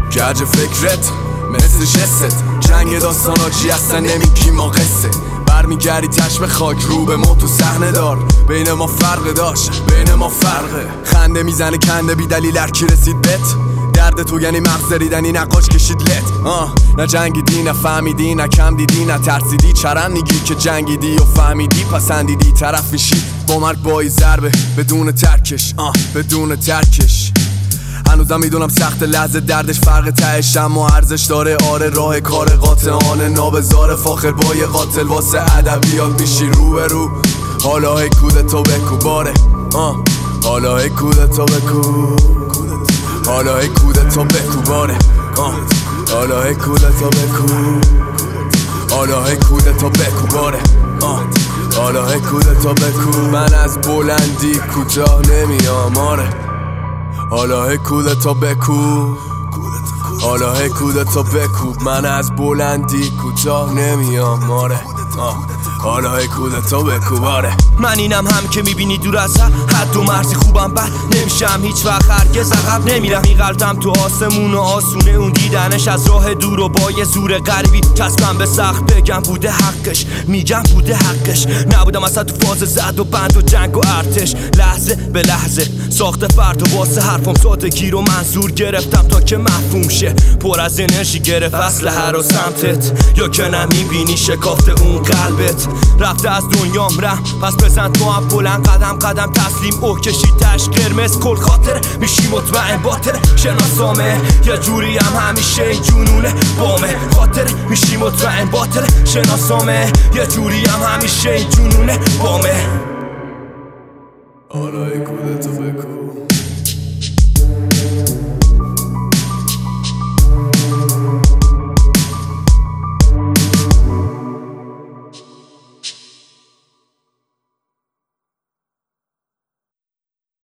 گرج فکرت مثل جست، جنگ داستاناجی اصلا نمیگی ما قصه. برمیگردی تشم خاک رو به ما تو صحنه دار. بین ما فرق داشت، بین ما فرقه. خنده میزنه کنده بی دلیل هرکی رسید بت. درد تو یعنی مغز ریدنی نقاش کشید لت. نه جنگیدی نه فهمیدی نه کم دیدی نه ترسیدی. چرا میگی که جنگیدی و فهمیدی پسندیدی طرف میشی با مرگ بایی ضربه بدون ترکش. بدون ترکش هنوزم میدونم سخت لحظه دردش فرق تهش اما ارزش داره. آره راه کار قاطعانه نابزار فاخر با یه قاتل واسه ادبیات میشی رو به رو. حالا هی کودتو بکو باره. حالا هی کودتو بکو. حالا هی کودتو بکو باره. حالا هی کودتو بکو. حالا هی کودتو بکو باره. حالا هی کودتو بکو. من از بلندی کوتاه نمیام آره. حالا هی کودتو بکو. حالا هی کودتو بکو. من از بلندی کوتاه نمیام آره. حالا هی کودتو بکو باره. من اینم هم که میبینی دور از حد و مرزی خوبم بد نمیشم هیچ وقت هرگز عقب نمیرم. میغلطم تو آسمون و آسونه اون دیدنش از راه دور و با یه زور غریبی چسبم به سخت بگم بوده حقش. میگم بوده حقش. نبودم اصلا تو فاز زد و بند و جنگ و ارتش. لحظه به لحظه ساخته فرد و واسه حرفم سادگی رو منظور گرفتم تا که مفهوم شه. پر از انرژی گرفت اسلحه رو سمتت یا که نمیبینی شکافت اون قلبت. رفته از دنیام رم پس بزن تو هم بلند قدم قدم تسلیم او کشی تش قرمز کل خاطر میشی مطمئن باطر شناسامه یه جوری هم همیشه جنونه بامه. خاطر میشی مطمئن باطر شناسامه یه جوری هم همیشه جنونه بامه. حالا هی کودتو بکو.